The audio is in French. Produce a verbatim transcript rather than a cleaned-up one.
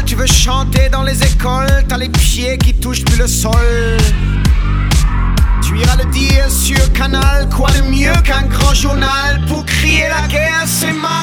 tu veux chanter dans les écoles, t'as les pieds qui touchent plus le sol. Tu iras le dire sur Canal, quoi de mieux qu'un grand journal pour crier la guerre, c'est mal.